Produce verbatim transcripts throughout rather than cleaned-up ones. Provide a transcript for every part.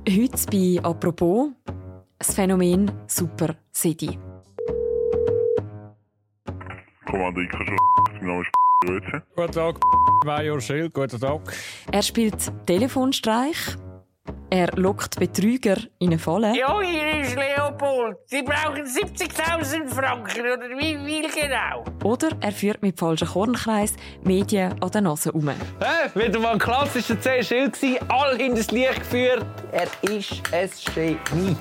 Heute bei «Apropos» das Phänomen Super Sedi. Kommando Ika schon. Mein Name ist Grüezi. Guten Tag, Major Schild, guten Tag. Er spielt Telefonstreich. Er lockt Betrüger in eine Falle. Ja, hier ist Leopold. Sie brauchen siebzigtausend Franken, oder wie viel genau? Oder er führt mit falschen Kornkreis Medien an der Nase herum. Hä? Wieder mal ein klassischer C-Schild gsi, all hinters Licht geführt. Er ist ein Genie.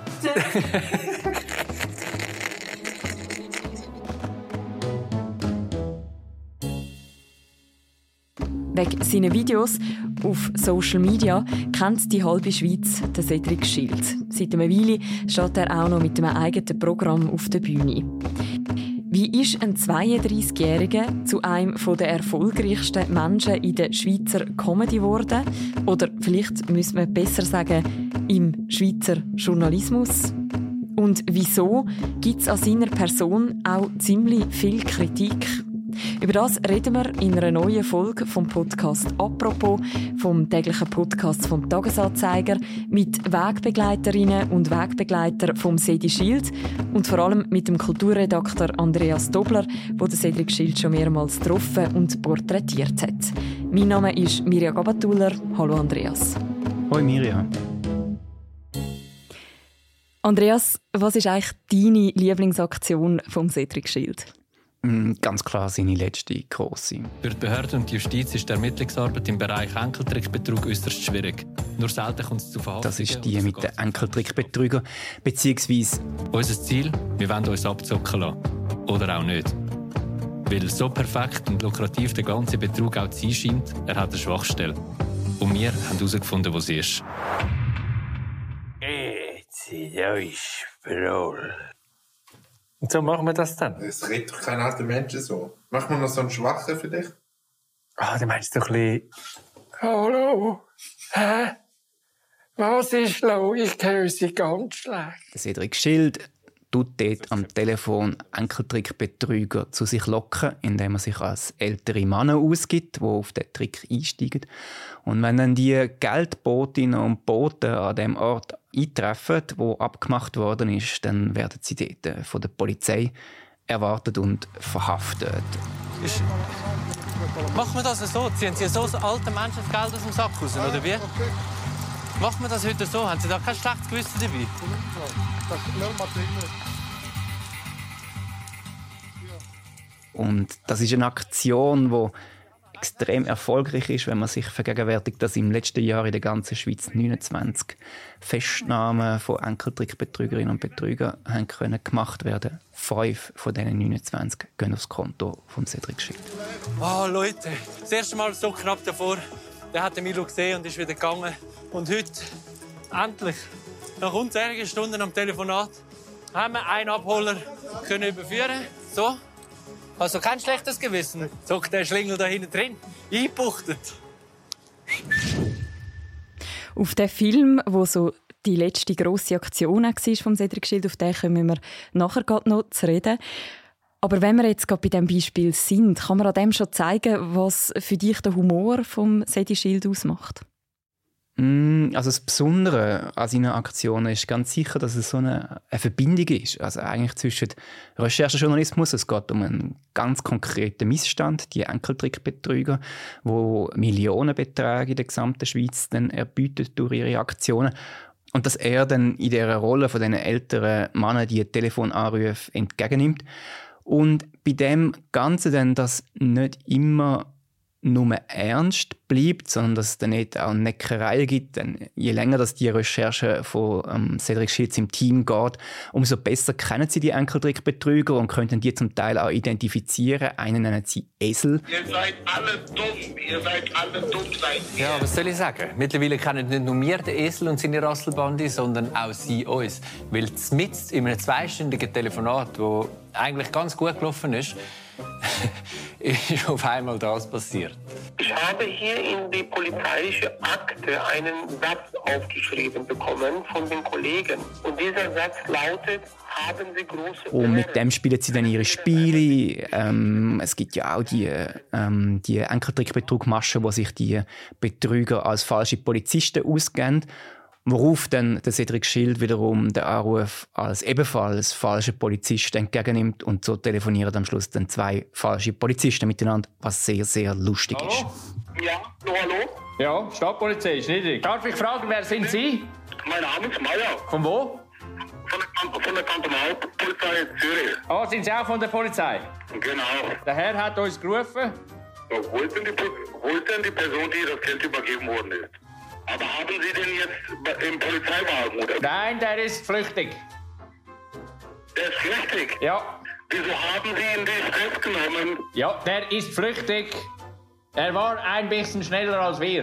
Wegen seinen Videos auf Social Media kennt die halbe Schweiz den Cedric Schild. Seit einer Weile steht er auch noch mit einem eigenen Programm auf der Bühne. Wie ist ein zweiunddreißigjähriger zu einem der erfolgreichsten Menschen in der Schweizer Comedy geworden? Oder vielleicht müsste man besser sagen, im Schweizer Journalismus? Und wieso gibt es an seiner Person auch ziemlich viel Kritik? Über das reden wir in einer neuen Folge vom Podcast «Apropos», vom täglichen Podcast vom «Tagesanzeiger», mit Wegbegleiterinnen und Wegbegleitern vom Cedi Schild und vor allem mit dem Kulturredakteur Andreas Dobler, der den Cedric Schild schon mehrmals getroffen und porträtiert hat. Mein Name ist Mirja Gabatuller. Hallo Andreas. Hoi Mirja. Andreas, was ist eigentlich deine Lieblingsaktion vom Cedric Schild? Ganz klar seine letzte grosse. Für die Behörden und die Justiz ist die Ermittlungsarbeit im Bereich Enkeltrickbetrug äußerst schwierig. Nur selten kommt es zu Verhaftungen. Das ist die mit den Enkeltrickbetrügern, beziehungsweise unser Ziel, wir wollen uns abzocken lassen. Oder auch nicht. Weil so perfekt und lukrativ der ganze Betrug auch zu sein scheint, er hat eine Schwachstelle. Und wir haben herausgefunden, wo sie ist. Jetzt ist Sprol. Und so machen wir das dann? Es redet doch kein alter Mensch so. Machen wir noch so einen Schwachen für dich? Ah, du meinst doch ein bisschen... Hallo? Hä? Was ist los? Ich höre Sie ganz schlecht. der Cedric Schild tut dort am Telefon Enkeltrickbetrüger zu sich locken, indem er sich als ältere Männer ausgibt, die auf den Trick einsteigen. Und wenn dann die Geldbotinnen und Boten an dem Ort eintreffen, wo abgemacht worden ist, dann werden sie dort von der Polizei erwartet und verhaftet. Ist... Machen wir das so? Ziehen Sie so alten Menschen das Geld aus dem Sack raus, oder wie? Machen wir das heute so? Haben Sie da kein schlechtes Gewissen dabei? Und das ist eine Aktion, die extrem erfolgreich ist, wenn man sich vergegenwärtigt, dass im letzten Jahr in der ganzen Schweiz neunundzwanzig Festnahmen von Enkeltrickbetrügerinnen und Betrügern haben können gemacht werden. Fünf von diesen neunundzwanzig gehen aufs Konto von Cedric Schild. Oh, Leute, das erste Mal so knapp davor. Der hat den Milo gesehen und ist wieder gegangen. Und heute, endlich, nach unzähligen Stunden am Telefonat, haben wir einen Abholer können überführen. So. Also kein schlechtes Gewissen. Zockt der Schlingel da hinten drin. Eingebuchtet. Auf den Film, wo so die letzte grosse Aktion war vom Cedric Schild, auf den kommen wir nachher noch zu reden. Aber wenn wir jetzt gerade bei diesem Beispiel sind, kann man an dem schon zeigen, was für dich der Humor vom Cedric Schild ausmacht? Also das Besondere an seinen Aktionen ist ganz sicher, dass es so eine, eine Verbindung ist. Also eigentlich zwischen Recherchejournalismus, es geht um einen ganz konkreten Missstand, die Enkeltrickbetrüger, wo Millionenbeträge in der gesamten Schweiz dann erbietet durch ihre Aktionen. Und dass er dann in dieser Rolle von diesen älteren Männern die Telefonanrufe entgegennimmt. Und bei dem Ganzen dann, dass nicht immer nur ernst bleibt, sondern dass es dann nicht auch Neckerei gibt. Denn je länger dass die Recherche von ähm, Cedric Schild im Team geht, umso besser kennen sie die Enkeltrickbetrüger und können die zum Teil auch identifizieren. Einen nennen sie Esel. Ihr seid alle dumm, ihr seid alle dumm, seid ihr. Ja, was soll ich sagen? Mittlerweile kennen nicht nur wir den Esel und seine Rasselbande, sondern auch sie uns. Weil mitten in einem zweistündigen Telefonat, das eigentlich ganz gut gelaufen ist, ist auf einmal das passiert. Ich habe hier in die polizeiliche Akte einen Satz aufgeschrieben bekommen von den Kollegen. Und dieser Satz lautet, haben Sie große Und mit dem spielen sie dann ihre Spiele. Ähm, es gibt ja auch die, ähm, die Enkeltrickbetrugmaschen, wo sich die Betrüger als falsche Polizisten ausgeben. Worauf dann der Cedric Schild wiederum den Anruf als ebenfalls falscher Polizist entgegennimmt und so telefonieren am Schluss dann zwei falsche Polizisten miteinander, was sehr, sehr lustig Hallo? ist. Ja, hallo, hallo? Ja, Stadtpolizei, Schneidig. Darf ich fragen, wer sind Sie? Mein Name ist Meier. Von wo? Von der, von der Kantonalpolizei in Zürich. Ah, sind Sie auch von der Polizei? Genau. Der Herr hat uns gerufen. Ja, wo ist denn die, wo ist denn die Person, die das Geld übergeben worden ist? Aber haben Sie denn jetzt im Polizeiwagen, oder? Nein, der ist flüchtig. Der ist flüchtig? Ja. Wieso haben Sie ihn nicht festgenommen? Ja, der ist flüchtig. Er war ein bisschen schneller als wir.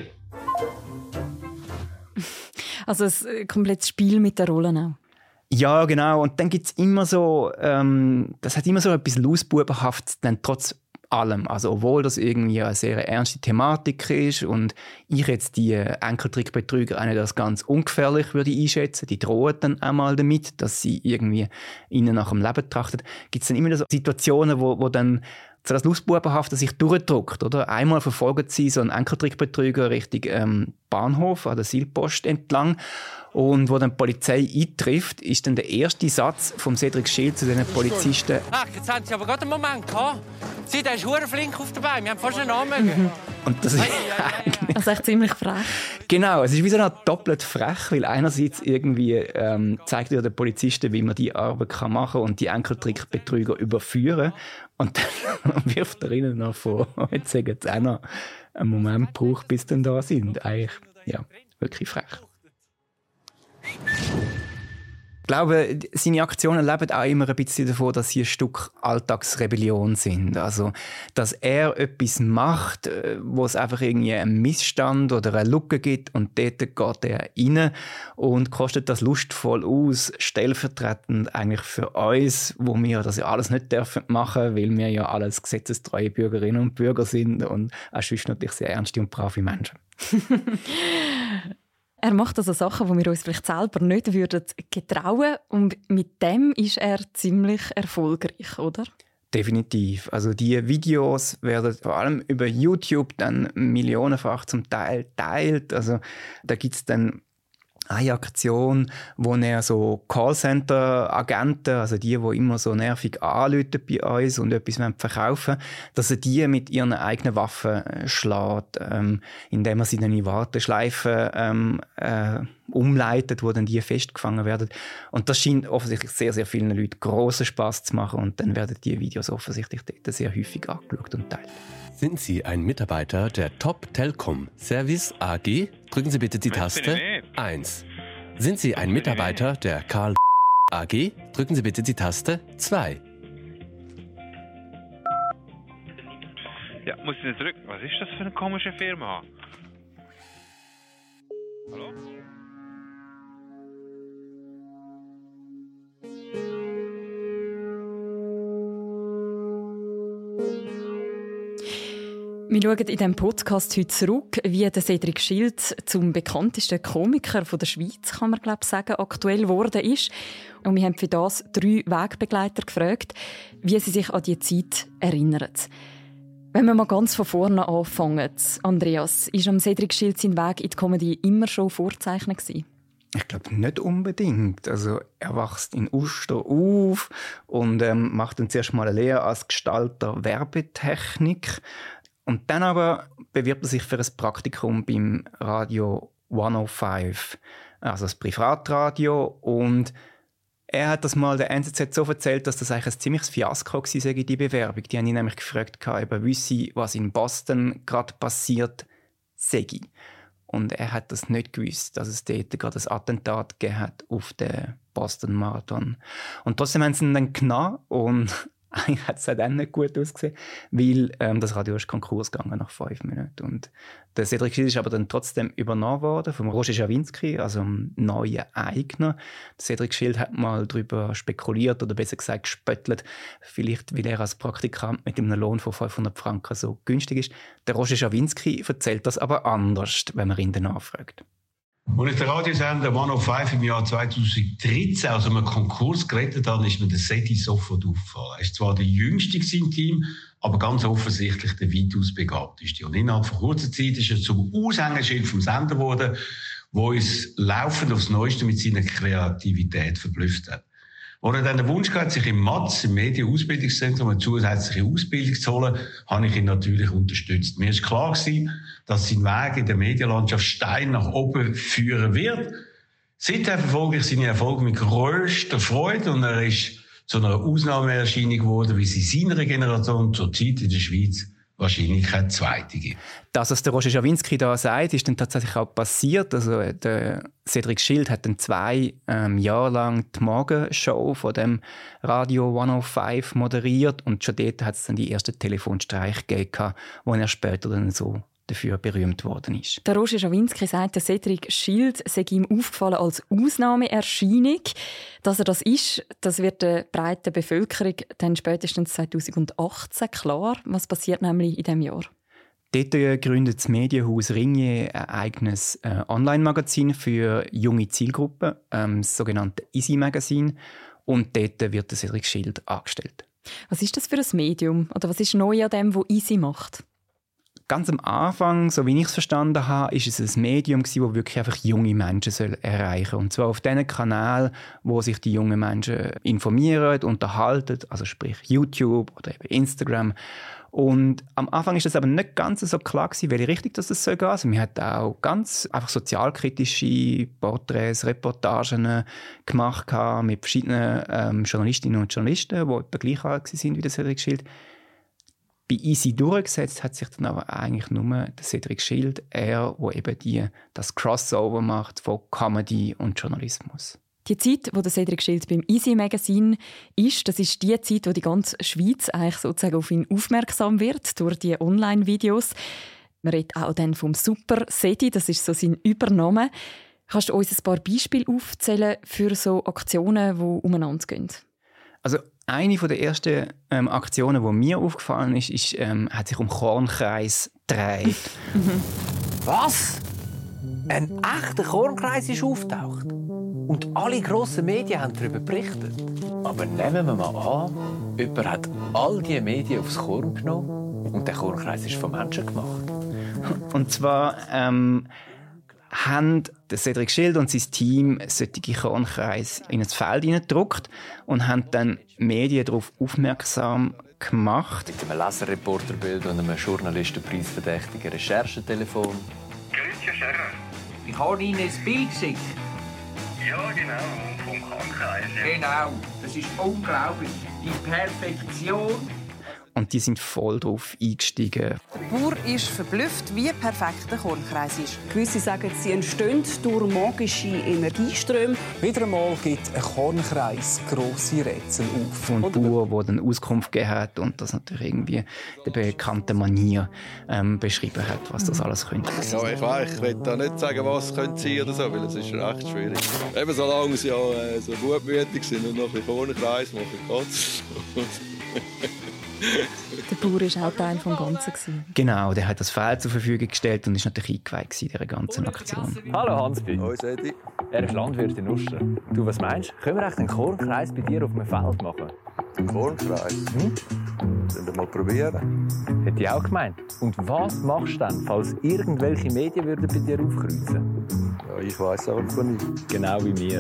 Also ein komplettes Spiel mit den Rollen auch. Ja, genau. Und dann gibt es immer so, ähm, das hat immer so etwas Lausbubenhaftes, dann trotz allem. Also obwohl das irgendwie eine sehr ernste Thematik ist und ich jetzt die Enkeltrickbetrüger auch nicht als ganz ungefährlich würde einschätzen, die drohen dann auch mal damit, dass sie irgendwie ihnen nach dem Leben trachten, gibt es dann immer so Situationen, wo, wo dann so das Lustbubenhafte sich durchdrückt, oder? Einmal verfolgen sie so einen Enkeltrickbetrüger Richtung ähm, Bahnhof an der Seilpost entlang und wo dann die Polizei eintrifft, ist dann der erste Satz vom Cedric Schild zu diesen Polizisten. Ach, jetzt haben Sie aber gerade einen Moment gehabt. Sie, der ist verdammt flink auf dabei. Wir haben fast einen Namen. Mhm. Und das ist also echt ziemlich frech. Genau, es ist wie so eine doppelt frech, weil einerseits irgendwie ähm, zeigt er den Polizisten, wie man die Arbeit kann machen und die Enkeltrickbetrüger überführen. Und dann wirft er ihnen noch vor, jetzt sagen sie auch noch einen Moment braucht, bis sie dann da sind. Eigentlich, ja, wirklich frech. Ich glaube, seine Aktionen leben auch immer ein bisschen davon, dass sie ein Stück Alltagsrebellion sind. Also, dass er etwas macht, wo es einfach irgendwie einen Missstand oder eine Lücke gibt und dort geht er rein und kostet das lustvoll aus, stellvertretend eigentlich für uns, wo wir das ja alles nicht dürfen machen, weil wir ja alles gesetzestreue Bürgerinnen und Bürger sind und auch sonst natürlich sehr ernste und brave Menschen. Er macht also Sachen, die wir uns vielleicht selber nicht würden getrauen. Und mit dem ist er ziemlich erfolgreich, oder? Definitiv. Also die Videos werden vor allem über YouTube dann millionenfach zum Teil geteilt. Also da gibt es dann eine Aktion, wo er so Callcenter-Agenten, also die, die immer so nervig anrufen bei uns und etwas verkaufen wollen, dass er die mit ihren eigenen Waffen schlägt, ähm, indem er sie dann in Warteschleifen ähm, äh, umleitet, wo dann die festgefangen werden. Und das scheint offensichtlich sehr, sehr vielen Leuten grossen Spass zu machen und dann werden die Videos offensichtlich dort sehr häufig angeschaut und teilt. Sind Sie ein Mitarbeiter der Top Telkom Service A G? Drücken Sie bitte die Taste eins. Sind Sie ein Mitarbeiter der Karl A G? Drücken Sie bitte die Taste zwei. Ja, muss ich nicht drücken. Was ist das für eine komische Firma? Hallo? Wir schauen in diesem Podcast heute zurück, wie der Cedric Schild zum bekanntesten Komiker von der Schweiz, kann man glaube ich sagen, aktuell geworden ist. Und wir haben für das drei Wegbegleiter gefragt, wie sie sich an diese Zeit erinnern. Wenn wir mal ganz von vorne anfangen, Andreas, ist am Cedric Schild sein Weg in die Comedy immer schon vorzeichnet gewesen? Ich glaube nicht unbedingt. Also er wächst in Uster auf und ähm, macht dann zuerst mal eine Lehre als Gestalter Werbetechnik. Und dann aber bewirbt er sich für ein Praktikum beim Radio hundertfünf, also das Privatradio. Und er hat das mal der N Z Z so erzählt, dass das eigentlich ein ziemliches Fiasko war, die Bewerbung. Die haben ihn nämlich gefragt, ob er wisse, was in Boston gerade passiert sei. Und er hat das nicht gewusst, dass es dort gerade ein Attentat gegeben hat auf den Boston Marathon. Und trotzdem haben sie ihn dann genommen und eigentlich hat es auch dann nicht gut ausgesehen, weil ähm, das Radio ist Konkurs gegangen nach fünf Minuten. Und der Cedric Schild ist aber dann trotzdem übernommen worden vom Roger Schawinski, also dem neuen Eigner. Der Cedric Schild hat mal darüber spekuliert oder besser gesagt gespöttelt, vielleicht weil er als Praktikant mit einem Lohn von fünfhundert Franken so günstig ist. Der Roger Schawinski erzählt das aber anders, wenn man ihn dann nachfragt. Als ich den Radiosender hundertfünf im Jahr zweitausenddreizehn aus einem Konkurs gerettet habe, ist mir der Sedi sofort aufgefallen. Er war zwar der Jüngste im Team, aber ganz offensichtlich der weitaus begabteste. Und innerhalb von kurzer Zeit ist er zum Aushängeschild vom Sender geworden. der uns laufend aufs Neueste mit seiner Kreativität verblüfft hat. Als er dann den Wunsch hatte, sich im M A Z, im Medienausbildungszentrum, eine zusätzliche Ausbildung zu holen, habe ich ihn natürlich unterstützt. Mir war klar gewesen, dass sein Weg in der Medienlandschaft steil nach oben führen wird. Seitdem verfolge ich seine Erfolge mit grösster Freude und er ist zu einer Ausnahmeerscheinung geworden, wie sie seiner Generation zurzeit in der Schweiz wahrscheinlich keine zweite gibt. Das, was der Roger Schawinski da sagt, ist dann tatsächlich auch passiert. Also der Cedric Schild hat dann zwei ähm, Jahre lang die Morgenshow von dem Radio hundertfünf moderiert und schon dort hat es dann die ersten Telefonstreiche gegeben, wo er später dann so dafür berühmt worden ist. Der Roger Schawinski sagt, der Cedric Schild sei ihm aufgefallen als Ausnahmeerscheinung. Dass er das ist, das wird der breiten Bevölkerung dann spätestens zweitausendachtzehn klar. Was passiert nämlich in diesem Jahr? Dort gründet das Medienhaus Ringier ein eigenes äh, Online-Magazin für junge Zielgruppen, ähm, das sogenannte Easy Magazine. Und dort wird der Cedric Schild angestellt. Was ist das für ein Medium? Oder was ist neu an dem, was Easy macht? Ganz am Anfang, so wie ich es verstanden habe, ist es ein Medium, das wirklich einfach junge Menschen erreichen soll. Und zwar auf diesen Kanälen, wo sich die jungen Menschen informieren, unterhalten, also sprich YouTube oder eben Instagram. Und am Anfang ist das aber nicht ganz so klar gewesen, welche Richtung das soll gehen. Also wir hatten auch ganz einfach sozialkritische Porträts, Reportagen gemacht mit verschiedenen ähm, Journalistinnen und Journalisten, die etwa gleich alt waren wie der Cedric Schild. Bei Easy durchgesetzt hat sich dann aber eigentlich nur der Cedric Schild, er, der eben die, das Crossover macht von Comedy und Journalismus. Die Zeit, wo der Cedric Schild beim Easy Magazin ist, das ist die Zeit, wo die ganze Schweiz eigentlich sozusagen auf ihn aufmerksam wird durch die Online-Videos. Man redet auch dann vom Super Sedi, das ist so sein Übername. Kannst du uns ein paar Beispiele aufzählen für so Aktionen, die umeinander gehen? Also eine der ersten ähm, Aktionen, die mir aufgefallen ist, ist ähm, hat sich um Kornkreis gedreht. Was? Ein echter Kornkreis ist auftaucht. Und alle grossen Medien haben darüber berichtet. Aber nehmen wir mal an, jemand hat all diese Medien aufs Korn genommen und der Kornkreis ist von Menschen gemacht. Und zwar ähm, haben der Cedric Schild und sein Team solche Kornkreise in ein Feld hineingedruckt und haben dann Medien darauf aufmerksam gemacht. Mit einem Leserreporterbild und einem journalistenpreisverdächtigen Recherchetelefon. Grüezi, Scherrer. Ich habe Ihnen ein Bild geschickt. Ja, genau, vom Kornkreis. Ja. Genau, das ist unglaublich. Die Perfektion. Und die sind voll darauf eingestiegen. Der Bauer ist verblüfft, wie perfekt der Kornkreis ist. Gewisse sagen, sie entstehen durch magische Energieströme. Wieder einmal gibt ein Kornkreis grosse Rätsel auf. Und der Bauer, der dann Auskunft gegeben hat und das natürlich irgendwie der bekannten Manier ähm, beschrieben hat, was das alles könnte. Ja, ich weiß, ich will da nicht sagen, was es könnte sein oder so, weil es ist recht schwierig. Eben solange sie ja äh, so gutmütig sind und noch ein bisschen Kornkreis machen, geht's. Der Bauer war auch Teil des Ganzen. Genau, der hat das Feld zur Verfügung gestellt und war natürlich eingeweiht in dieser ganzen Aktion. Hallo Hansby. Hoi Sedi. Er ist Landwirt in Uster. Du, was meinst du? Können wir echt einen Kornkreis bei dir auf dem Feld machen? Einen Kornkreis? Hm? Sollen wir mal probieren? Hätte ich auch gemeint. Und was machst du dann, falls irgendwelche Medien würden bei dir aufkreuzen? Ja, ich weiss auch von nichts. Genau wie mir.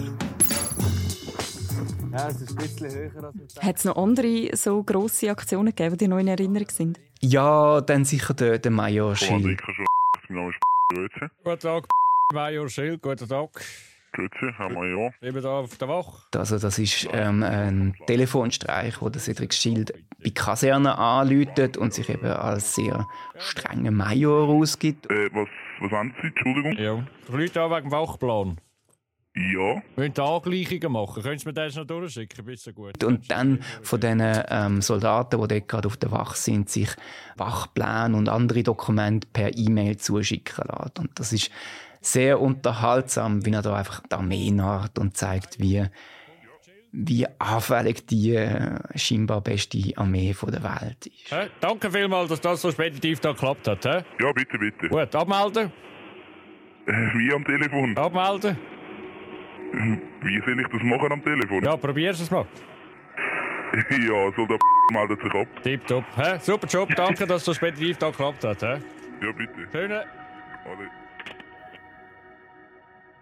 Ja, es ist ein bisschen höher als Hat es noch andere so grosse Aktionen gegeben, die noch in Erinnerung sind? Ja, dann sicher der, der Major Schild. Mein Name ist Grüezi. Guten Tag, Major Schild. Guten Tag. Grüezi, Herr Major. Ich bin hier auf der Wache. Also das ist ähm, ein Telefonstreich, wo der Cedric Schild bei Kasernen anläutet und sich eben als sehr strenger Major ausgibt. Äh, was, was haben Sie? Entschuldigung? Ja, die Leute hier wegen dem Wachplan. Ja. Wir müssen Angleichungen machen. Können Sie mir das noch durchschicken? Bitte gut. Und dann von den ähm, Soldaten, die dort gerade auf der Wache sind, sich Wachpläne und andere Dokumente per E-Mail zuschicken lassen. Und das ist sehr unterhaltsam, wie er da einfach die Armee naht und zeigt, wie, wie anfällig die äh, scheinbar beste Armee der Welt ist. Hä? Danke vielmals, dass das so speditiv da geklappt hat. Hä? Ja, bitte, bitte. Gut, abmelden. Äh, wie am Telefon? Abmelden. Wie soll ich das machen am Telefon? Ja, probier's es mal. Ja, so der meldet sich ab. Tipptopp. Hä? Super Job, danke, dass das speditiv da geklappt hat. Hä? Ja, bitte. Schöne. Alle.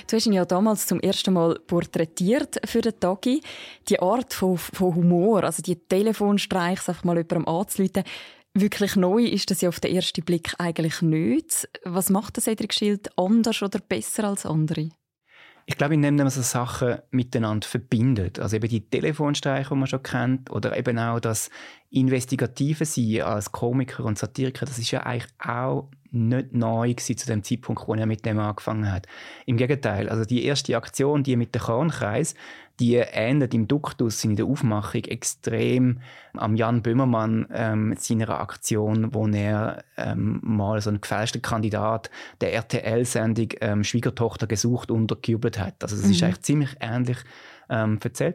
Du hast ihn ja damals zum ersten Mal porträtiert für den Tagi. Die Art von, von Humor, also die Telefonstreichs, einfach mal jemandem anzurufen, wirklich neu ist das ja auf den ersten Blick eigentlich nicht. Was macht der Cedric Schild anders oder besser als andere? Ich glaube, indem man so Sachen miteinander verbindet. Also eben die Telefonstreiche, die man schon kennt, oder eben auch das investigative Sein als Komiker und Satiriker, das ist ja eigentlich auch nicht neu gewesen zu dem Zeitpunkt, wo er mit dem angefangen hat. Im Gegenteil, also die erste Aktion, die mit dem Kornkreis, die ähnelt im Duktus, in der Aufmachung extrem am Jan Böhmermann ähm, seiner Aktion, wo er ähm, mal so einen gefälschten Kandidat der R T L-Sendung ähm, «Schwiegertochter gesucht» untergejubelt hat. Also das mhm. ist eigentlich ziemlich ähnlich ähm, erzählt.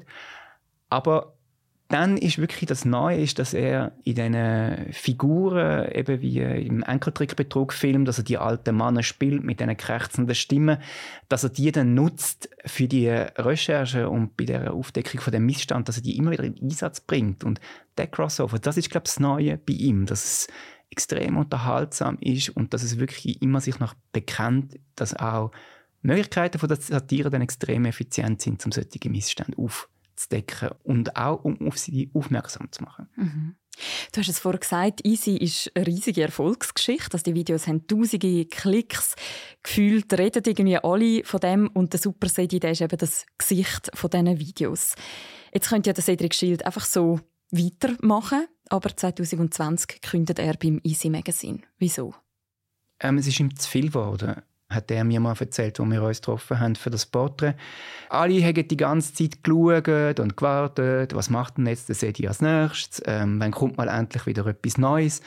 Aber dann ist wirklich das Neue, ist, dass er in diesen Figuren, eben wie im Enkeltrickbetrug-Film, dass er die alten Männer spielt mit diesen krächzenden Stimmen, dass er die dann nutzt für die Recherche und bei der Aufdeckung von dem Missstand, dass er die immer wieder in Einsatz bringt. Und der Crossover, das ist, glaube ich, das Neue bei ihm, dass es extrem unterhaltsam ist und dass es wirklich immer sich noch bekennt, dass auch Möglichkeiten von der Satire dann extrem effizient sind, um solche Missstände aufzunehmen. zu decken und auch, um auf sie aufmerksam zu machen. Mhm. Du hast es vorhin gesagt, «Easy» ist eine riesige Erfolgsgeschichte. Also die Videos haben tausende Klicks. Gefühlt reden irgendwie alle von dem und der Super Sedi, der ist eben das Gesicht von diesen Videos. Jetzt könnte ja der Cedric Schild einfach so weitermachen, aber zwanzig zwanzig kündet er beim «Easy Magazine». Wieso? Ähm, es ist ihm zu viel geworden, hat er mir mal erzählt, als wir uns getroffen haben für das Porträt. Alle haben die ganze Zeit geschaut und gewartet, was macht denn jetzt der Sedi als nächstes, ähm, wann kommt mal endlich wieder etwas Neues.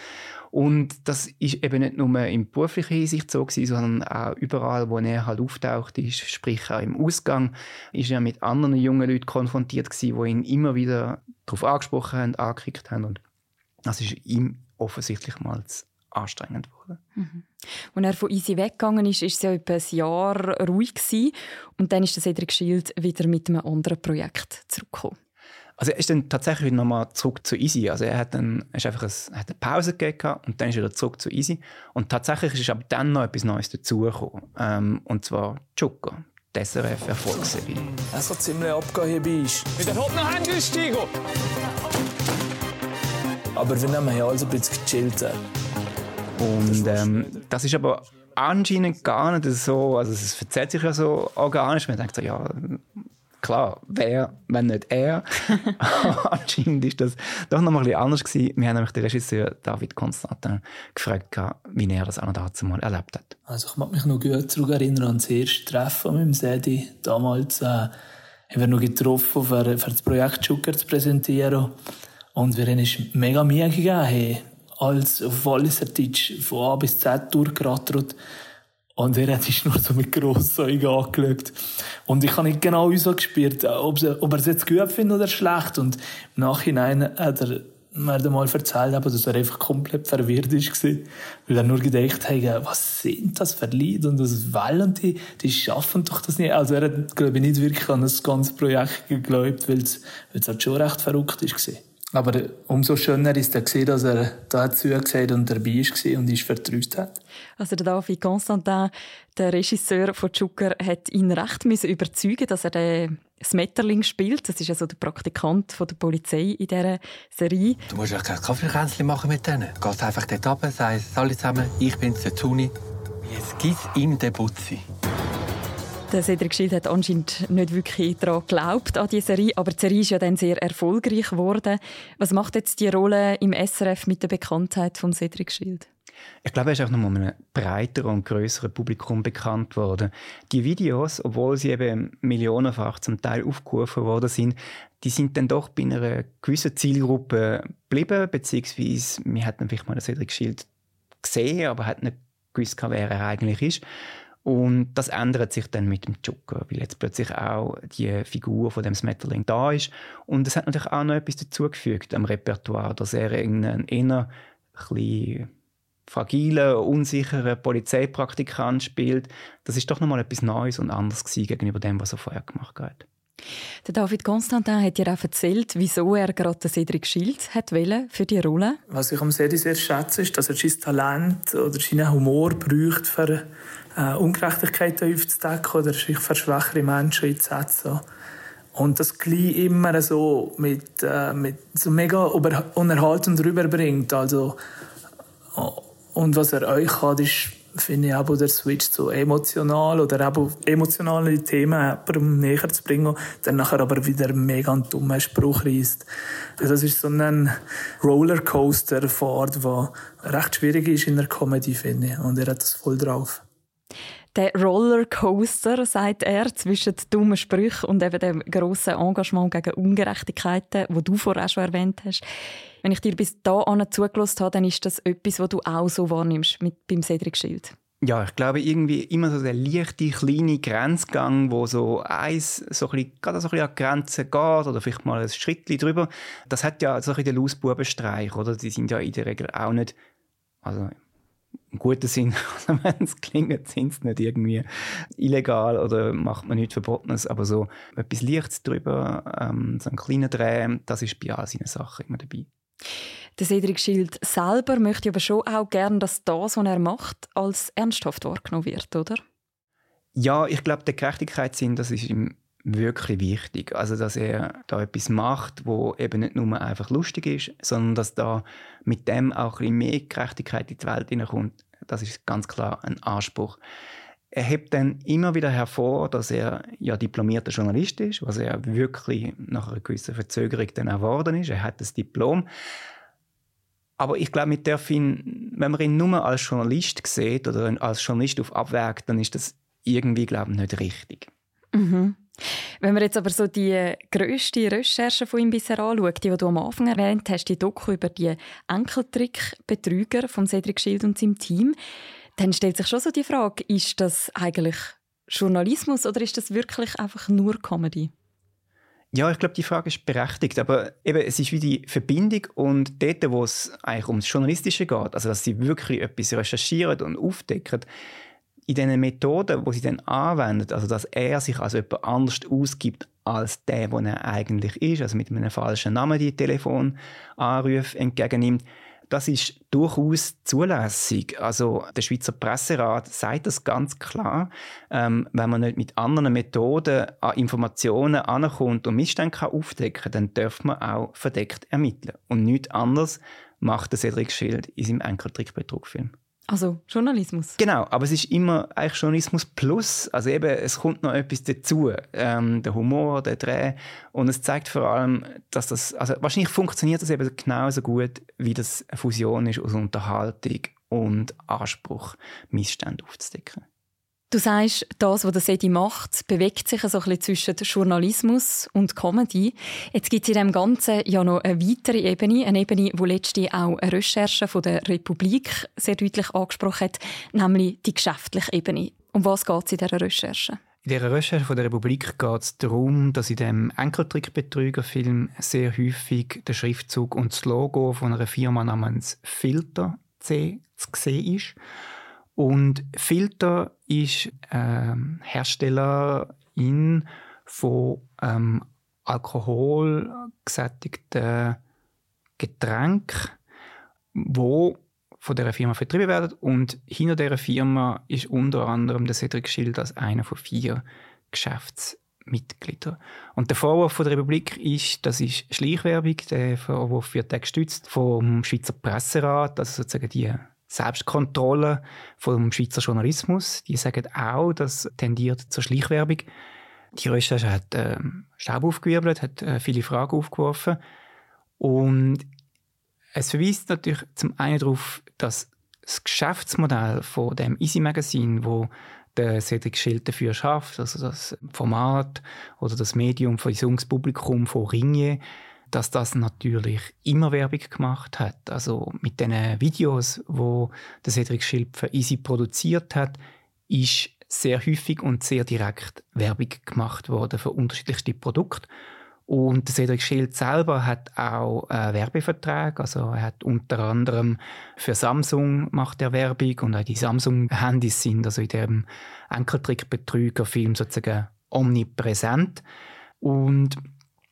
Und das ist eben nicht nur in beruflicher Hinsicht so gewesen, sondern auch überall, wo er halt auftaucht ist, sprich auch im Ausgang, ist er mit anderen jungen Leuten konfrontiert gewesen, die ihn immer wieder darauf angesprochen haben, angekickt haben. Und das ist ihm offensichtlich mal zu anstrengend geworden. Mhm. Als er von «Easy» weggegangen ist, war es ja etwa ein Jahr ruhig gewesen. Und dann ist der Cedric Schild wieder mit einem anderen Projekt zurückgekommen. Also er ist dann tatsächlich wieder nochmal zurück zu «Easy». Also er hat, dann, er ist einfach ein, hat eine Pause gegeben und dann ist er wieder zurück zu «Easy». Und tatsächlich ist aber dann noch etwas Neues dazugekommen. Ähm, und zwar «Joker», die S R F-Erfolgsserie. Es hat ziemlich abgehen hier bei uns. Mit der Hop noch eingestiegen! Aber wir nehmen ja alles ein bisschen gechillt. Und ähm, das ist aber anscheinend gar nicht so, also es erzählt sich ja so organisch, man denkt so, ja, klar, wer, wenn nicht er. Anscheinend ist das doch noch mal ein bisschen anders gewesen. Wir haben nämlich den Regisseur David Constantin gefragt, wie er das auch noch dazu mal erlebt hat. Also ich mag mich noch gut zurückerinnern an das erste Treffen mit dem Sedi. Damals äh, haben wir noch getroffen, für, für das Projekt Joker zu präsentieren. Und wir haben uns mega Mühe gegeben, hey, als auf Walliser Deutsch von A bis Z durchgerattert. Und er hat sich nur so mit Grosszeugen angeschaut. Und ich habe nicht genau so gespürt, ob er es jetzt gut findet oder schlecht. Und im Nachhinein hat er mir dann mal erzählt, dass er einfach komplett verwirrt war. Weil er nur gedacht hat, was sind das für Leute und was wollen die? Die schaffen doch das nicht. Also er hat, glaube ich, nicht wirklich an das ganze Projekt geglaubt, weil es halt schon recht verrückt war. Aber umso schöner ist er gesehen, dass er dazu gesagt und dabei war und ist vertröstet hat. Also der David Constantin, der Regisseur von Joker, hat ihn recht müssen überzeugen, dass er den Smetterling spielt. Das ist also der Praktikant von der Polizei in dieser Serie. Du musst ja kein Kaffeekränzchen machen mit denen. Du gehst einfach dort runter, sagst alle zusammen, ich bin's, der Tuni. Jetzt gibt's ihm den Butzi. Der Cedric Schild hat anscheinend nicht wirklich daran geglaubt, an diese Serie, aber die Serie ist ja dann sehr erfolgreich geworden. Was macht jetzt die Rolle im S R F mit der Bekanntheit von Cedric Schild? Ich glaube, er ist auch noch mal einem breiteren und grösseren Publikum bekannt worden. Die Videos, obwohl sie eben millionenfach zum Teil aufgerufen worden sind, die sind dann doch bei einer gewissen Zielgruppe geblieben, beziehungsweise wir hatten vielleicht mal den Cedric Schild gesehen, aber hat nicht gewusst, wer er eigentlich ist. Und das ändert sich dann mit dem Joker, weil jetzt plötzlich auch die Figur von dem Smetterling da ist. Und es hat natürlich auch noch etwas dazugefügt am Repertoire, dass er einen eher ein bisschen fragilen, unsicheren Polizeipraktikant spielt. Das ist doch noch mal etwas Neues und anderes gewesen gegenüber dem, was er vorher gemacht hat. Der David Constantin hat dir auch erzählt, wieso er gerade den Cedric Schild hat für die Rolle. Was ich am Sedi sehr schätze, ist, dass er sein Talent oder seinen Humor braucht, für, äh, Ungerechtigkeiten aufzudecken oder sich für schwächere Menschen einzusetzen. Und das gleich immer so mit, äh, mit so mega unterhaltend rüberbringt. Also, und was er euch hat, ist, finde ich, auch der Switch so emotional oder auch emotionale Themen näher zu bringen, dann nachher aber wieder mega einen dummen Spruch reißt. Das ist so ein Rollercoaster Fahrt, der recht schwierig ist in der Comedy, finde ich. Und er hat das voll drauf. Der Rollercoaster, sagt er, zwischen dummen Sprüchen und eben dem grossen Engagement gegen Ungerechtigkeiten, das du vorher schon erwähnt hast. Wenn ich dir bis dahin zugelassen habe, dann ist das etwas, was du auch so wahrnimmst mit, beim Cedric Schild. Ja, ich glaube, irgendwie immer so der leichte, kleine Grenzgang, wo so eins so ein bisschen, gerade so ein bisschen an die Grenze geht oder vielleicht mal ein Schrittchen drüber. Das hat ja so ein bisschen den Lausbubenstreich, oder? Die sind ja in der Regel auch nicht, also im guten Sinn, wenn es klingt, sind sie nicht irgendwie illegal oder macht man nichts Verbotenes, aber so etwas Leichtes drüber, ähm, so ein kleiner Dreh, das ist bei all seinen Sachen immer dabei. Der Cedric Schild selber möchte aber schon auch gerne, dass das, was er macht, als ernsthaft wahrgenommen wird, oder? Ja, ich glaube, der Gerechtigkeitssinn, das ist ihm wirklich wichtig. Also, dass er da etwas macht, wo eben nicht nur einfach lustig ist, sondern dass da mit dem auch ein bisschen mehr Gerechtigkeit in die Welt hineinkommt. Das ist ganz klar ein Anspruch. Er hebt dann immer wieder hervor, dass er ja diplomierter Journalist ist, was er wirklich nach einer gewissen Verzögerung dann erworben ist. Er hat das Diplom. Aber ich glaube, mit darf ihn, wenn man ihn nur als Journalist sieht oder als Journalist auf abwägt, dann ist das irgendwie, glaube ich, nicht richtig. Mhm. Wenn wir jetzt aber so die grösste Recherche von ihm bisher anschauen, die, die du am Anfang erwähnt hast, die Doku über die Enkeltrick-Betrüger von Cedric Schild und seinem Team, dann stellt sich schon so die Frage, ist das eigentlich Journalismus oder ist das wirklich einfach nur Comedy? Ja, ich glaube, die Frage ist berechtigt, aber eben, es ist wie die Verbindung und dort, wo es eigentlich ums Journalistische geht, also dass sie wirklich etwas recherchieren und aufdecken, in diesen Methoden, die sie dann anwenden, also dass er sich als jemand anders ausgibt als der, der er eigentlich ist, also mit einem falschen Namen die Telefonanrufe entgegennimmt, das ist durchaus zulässig. Also der Schweizer Presserat sagt das ganz klar. Ähm, wenn man nicht mit anderen Methoden an Informationen ankommt und Missstände aufdecken kann, dann darf man auch verdeckt ermitteln. Und nichts anderes macht der Cedric Schild in seinem Enkeltrick-Betrug-Film. Also Journalismus. Genau, aber es ist immer eigentlich Journalismus plus. Also eben, es kommt noch etwas dazu. Ähm, der Humor, der Dreh. Und es zeigt vor allem, dass das, also wahrscheinlich funktioniert das eben genauso gut, wie das eine Fusion ist aus Unterhaltung und Anspruch, Missstände aufzudecken. Du sagst, das, was der Sedi macht, bewegt sich so ein bisschen zwischen Journalismus und Comedy. Jetzt gibt es in dem Ganzen ja noch eine weitere Ebene, eine Ebene, die letztens auch eine Recherche von der Republik sehr deutlich angesprochen hat, nämlich die geschäftliche Ebene. Um was geht es in dieser Recherche? In dieser Recherche von der Republik geht es darum, dass in dem Enkeltrick-Betrüger-Film sehr häufig der Schriftzug und das Logo von einer Firma namens Filter C zu sehen ist. Und Filter ist ähm, Herstellerin von ähm, alkoholgesättigten Getränken, die von dieser Firma vertrieben werden. Und hinter dieser Firma ist unter anderem der Cedric Schild als einer von vier Geschäftsmitgliedern. Und der Vorwurf von der Republik ist, das ist Schleichwerbung. Der Vorwurf wird gestützt vom Schweizer Presserat, also sozusagen die Selbstkontrolle vom Schweizer Journalismus. Die sagen auch, das tendiert zur Schleichwerbung. Die Recherche hat äh, Staub aufgewirbelt, hat äh, viele Fragen aufgeworfen. Und es verweist natürlich zum einen darauf, dass das Geschäftsmodell von dem Easy Magazine, wo der Cedric Schild dafür schafft, also das Format oder das Medium für das junges Publikum von Ringier, dass das natürlich immer Werbung gemacht hat. Also mit den Videos, wo der Cedric Schild für Easy produziert hat, ist sehr häufig und sehr direkt Werbung gemacht worden für unterschiedlichste Produkte. Und der Cedric Schild selber hat auch einen Werbevertrag. Also er hat unter anderem für Samsung macht er Werbung und auch die Samsung-Handys sind also in dem Enkeltrick-Betrüger-Film sozusagen omnipräsent. Und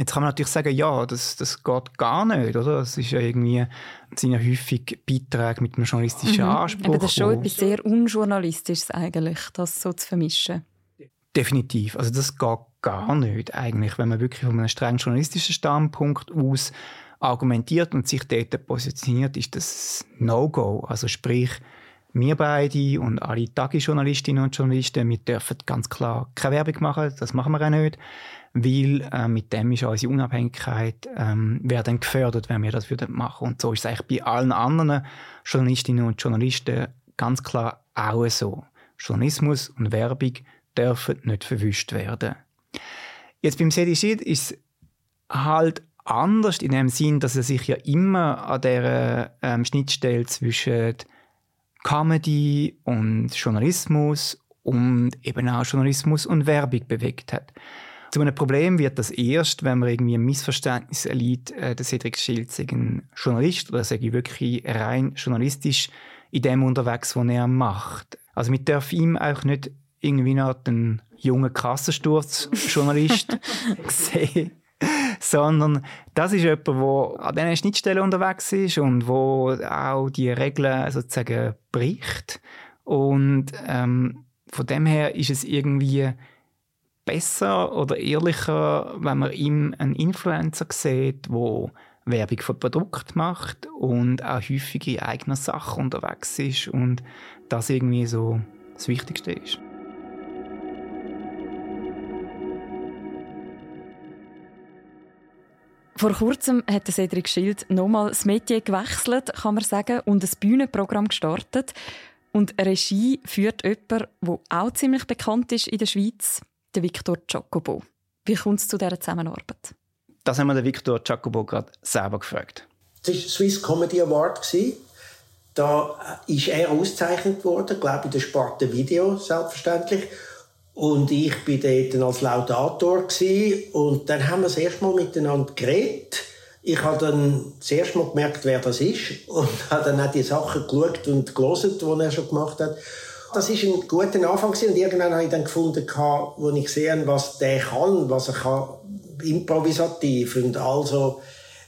Jetzt kann man natürlich sagen, ja, das, das geht gar nicht, oder? Das ist ja irgendwie, das sind ja häufig Beiträge mit einem journalistischen Mhm. Anspruch. Aber das ist schon etwas sehr Unjournalistisches eigentlich, das so zu vermischen. Definitiv. Also das geht gar nicht eigentlich, wenn man wirklich von einem streng journalistischen Standpunkt aus argumentiert und sich dort positioniert, ist das No-Go. Also sprich, wir beide und alle Tagesjournalistinnen und Journalisten, wir dürfen ganz klar keine Werbung machen, das machen wir auch nicht, weil äh, mit dem ist unsere Unabhängigkeit ähm, wäre dann gefördert, wenn wir das würden machen. Und so ist es eigentlich bei allen anderen Journalistinnen und Journalisten ganz klar auch so. Journalismus und Werbung dürfen nicht verwischt werden. Jetzt beim Sedi Schild ist es halt anders in dem Sinn, dass er sich ja immer an der ähm, Schnittstelle zwischen Comedy und Journalismus und eben auch Journalismus und Werbung bewegt hat. Zu einem Problem wird das erst, wenn man irgendwie ein Missverständnis erleidet, äh, der Cedric Schild sei ein Journalist oder sei ich rein journalistisch in dem unterwegs, was er macht. Also man darf ihm auch nicht irgendwie noch einen jungen Kassensturz-Journalist sehen, sondern das ist jemand, der an diesen Schnittstellen unterwegs ist und wo auch die Regeln sozusagen bricht. Und ähm, von dem her ist es irgendwie besser oder ehrlicher, wenn man ihm einen Influencer sieht, der Werbung für Produkte macht und auch häufig in eigener Sache unterwegs ist und das irgendwie so das Wichtigste ist. Vor kurzem hat Cedric Schild nochmal das Metier gewechselt, kann man sagen, und ein Bühnenprogramm gestartet. Und Regie führt jemand, der auch ziemlich bekannt ist in der Schweiz, der Victor Giacobo. Wie kommt es zu dieser Zusammenarbeit? Das haben wir den Victor Giacobo gerade selber gefragt. Das war der Swiss Comedy Award. Da ist er ausgezeichnet worden, glaube ich, in der Sparte Video, selbstverständlich. Und ich war dort als Laudator. Und dann haben wir das erste Mal miteinander geredet. Ich habe dann das erste Mal gemerkt, wer das ist. Und habe dann auch die Sachen geschaut und gelesen, die er schon gemacht hat. Das war ein guter Anfang. Und irgendwann habe ich dann gefunden, wo ich gesehen habe, was der kann, was er kann, improvisativ. Und also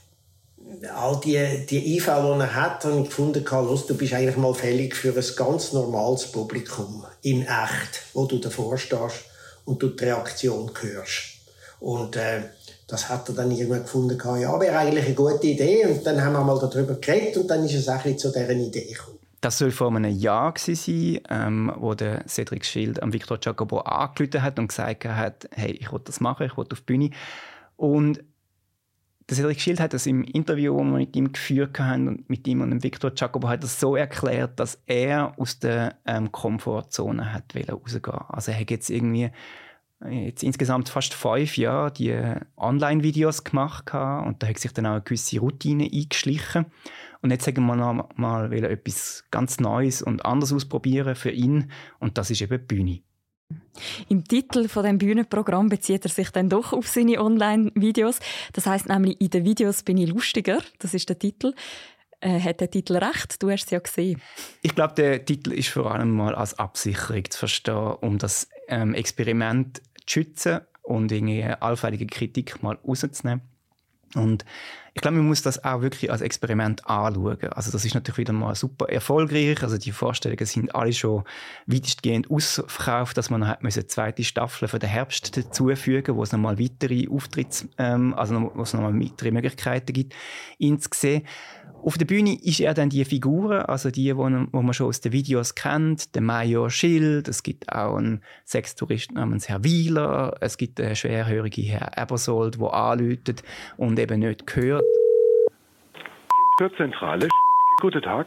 all die, die Einfälle, die er hat, habe ich gefunden, los, du bist eigentlich mal fällig für ein ganz normales Publikum, in echt, wo du davor stehst und du die Reaktion hörst. Und äh, das hat er dann irgendwann gefunden, ja, wäre eigentlich eine gute Idee. Und dann haben wir mal darüber geredet und dann ist es auch zu dieser Idee gekommen. Das soll vor einem Jahr sein, ähm, wo der Cedric Schild am Victor Giacobo angerufen hat und gesagt hat, hey, ich will das machen, ich will auf die Bühne. Und der Cedric Schild hat das im Interview, das wir mit ihm geführt haben, und mit ihm und dem Victor Giacobo, hat das so erklärt, dass er aus der ähm, Komfortzone hat rausgehen. Also er hat jetzt irgendwie jetzt insgesamt fast fünf Jahre die Online-Videos gemacht und da hat sich dann auch eine gewisse Routine eingeschlichen. Und jetzt sagen wir noch mal etwas ganz Neues und anderes ausprobieren für ihn, und das ist eben die Bühne. Im Titel von dem Bühnenprogramm bezieht er sich dann doch auf seine Online-Videos. Das heisst nämlich, in den Videos bin ich lustiger. Das ist der Titel. Äh, hat der Titel recht? Du hast es ja gesehen. Ich glaube, der Titel ist vor allem mal als Absicherung zu verstehen, um das ähm, Experiment zu schützen und eine allfällige Kritik mal rauszunehmen. Und ich glaube, man muss das auch wirklich als Experiment anschauen. Also das ist natürlich wieder mal super erfolgreich. Also die Vorstellungen sind alle schon weitestgehend ausverkauft, dass man noch eine zweite Staffel für den Herbst dazufügen, wo es nochmal weitere Auftritts, ähm, also wo es nochmal weitere Möglichkeiten gibt, ihn zu sehen. Auf der Bühne ist er dann die Figuren, also die, die man schon aus den Videos kennt, der Major Schild, es gibt auch einen Sextourist namens Herr Wieler, es gibt einen schwerhörigen Herr Ebersold, der anläutet und eben nicht hört. Zentrale. Guten Tag.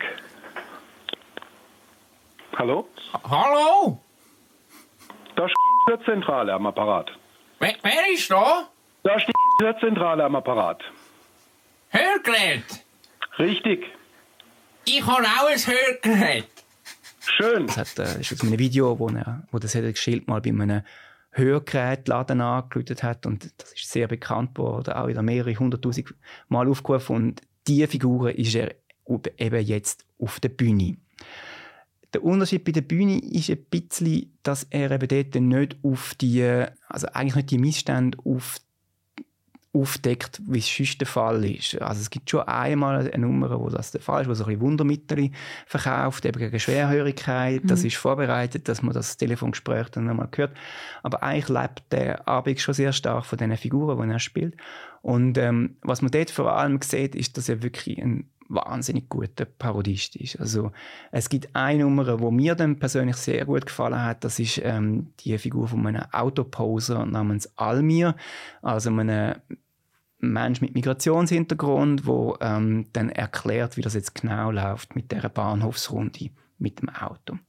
Hallo? Hallo? Da ist die Zentrale am Apparat. Wer, wer ist da? Da ist die Zentrale am Apparat. Hörgerät? Richtig. Ich habe auch ein Hörgerät. Schön. Das hat, äh, ist aus einem Video, wo, er, wo der Cedric Schild mal bei einem Hörgerätladen angerufen hat, und das ist sehr bekannt geworden, auch wieder mehrere hunderttausend Mal aufgerufen, und diese Figur ist er eben jetzt auf der Bühne. Der Unterschied bei der Bühne ist ein bisschen, dass er eben dort nicht auf die, also eigentlich nicht die Missstände auf aufdeckt, wie es sonst der Fall ist. Also es gibt schon einmal eine Nummer, wo das der Fall ist, wo so ein bisschen Wundermittel verkauft, eben gegen Schwerhörigkeit. Mhm. Das ist vorbereitet, dass man das Telefongespräch dann nochmal hört. Aber eigentlich lebt der Abig schon sehr stark von den Figuren, die er spielt. Und ähm, was man dort vor allem sieht, ist, dass er wirklich ein wahnsinnig guter Parodist ist. Also es gibt eine Nummer, die mir dann persönlich sehr gut gefallen hat. Das ist ähm, die Figur von einem Autoposer namens Almir, also einem Mensch mit Migrationshintergrund, der ähm, dann erklärt, wie das jetzt genau läuft mit dieser Bahnhofsrunde mit dem Auto.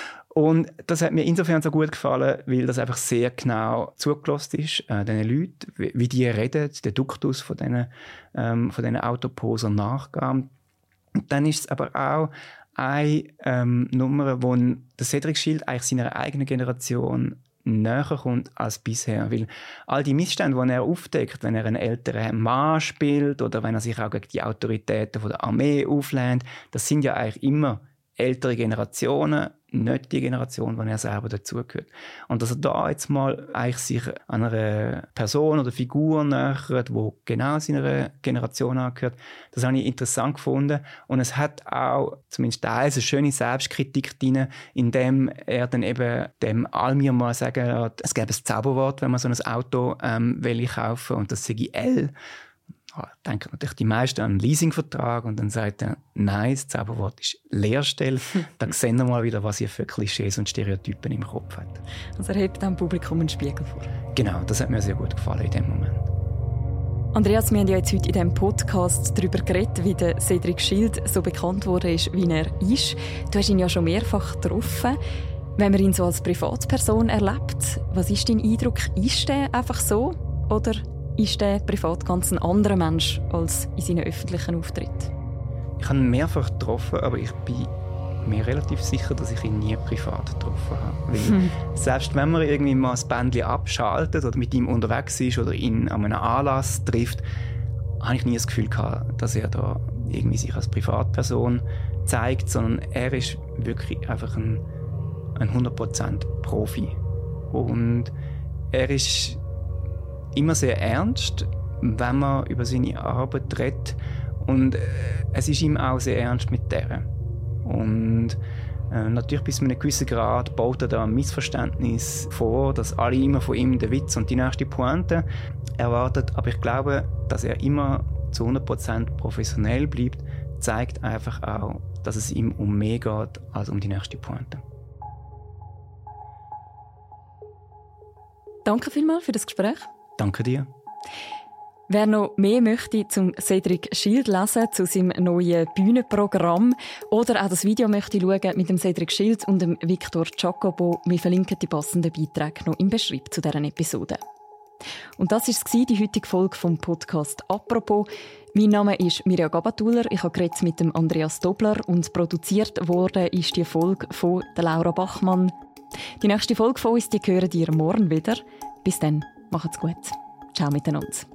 Und das hat mir insofern so gut gefallen, weil das einfach sehr genau zugelassen ist, äh, diesen Leuten, wie, wie die reden, der Duktus von diesen, ähm, von diesen Autoposern nachgehen. Und dann ist es aber auch eine ähm, Nummer, wo der Cedric Schild eigentlich seiner eigenen Generation näher kommt als bisher. Weil all die Missstände, die er aufdeckt, wenn er einen älteren Mann spielt oder wenn er sich auch gegen die Autoritäten von der Armee auflehnt, das sind ja eigentlich immer ältere Generationen, nicht die Generation, die er selber dazugehört. Und dass er da jetzt mal eigentlich sich an einer Person oder Figur nähert, die genau seiner Generation angehört, das habe ich interessant gefunden. Und es hat auch zumindest teils eine schöne Selbstkritik drin, indem er dann eben dem Almir mal sagen lässt, es gäbe ein Zauberwort, wenn man so ein Auto ähm, will kaufen, und das sei L. Da denken natürlich die meisten an einen Leasingvertrag und dann sagt er, nein, das Zauberwort ist Leerstelle. Dann sehen wir mal wieder, was ihr für Klischees und Stereotypen im Kopf habt. Also er hebt dem Publikum einen Spiegel vor. Genau, das hat mir sehr gut gefallen in dem Moment. Andreas, wir haben ja jetzt heute in diesem Podcast darüber geredet, wie der Cedric Schild so bekannt wurde, wie er ist. Du hast ihn ja schon mehrfach getroffen. Wenn man ihn so als Privatperson erlebt, was ist dein Eindruck? Ist er einfach so oder ist er privat ganz ein anderer Mensch als in seinen öffentlichen Auftritten? Ich habe ihn mehrfach getroffen, aber ich bin mir relativ sicher, dass ich ihn nie privat getroffen habe. Weil hm. selbst wenn man irgendwie mal das Bändchen abschaltet oder mit ihm unterwegs ist oder ihn an einem Anlass trifft, habe ich nie das Gefühl gehabt, dass er da irgendwie sich als Privatperson zeigt, sondern er ist wirklich einfach ein, ein hundert Prozent Profi. Und er ist immer sehr ernst, wenn man über seine Arbeit redet. Und äh, es ist ihm auch sehr ernst mit der. Und äh, natürlich bis zu einem gewissen Grad baut er da ein Missverständnis vor, dass alle immer von ihm den Witz und die nächste Pointe erwartet. Aber ich glaube, dass er immer zu hundert Prozent professionell bleibt, zeigt einfach auch, dass es ihm um mehr geht als um die nächste Pointe. Danke vielmals für das Gespräch. Danke dir. Wer noch mehr möchte zum Cedric Schild lesen, zu seinem neuen Bühnenprogramm oder auch das Video möchte schauen mit dem Cedric Schild und dem Victor Giacobo, wir verlinken die passenden Beiträge noch im Beschreibung zu dieser Episode. Und das war die heutige Folge vom Podcast «Apropos». Mein Name ist Mirja Gabatuller, ich habe mit dem Andreas Dobler und produziert wurde ist die Folge von der Laura Bachmann. Die nächste Folge von uns die hören ihr morgen wieder. Bis dann. Macht's gut. Ciao miteinander.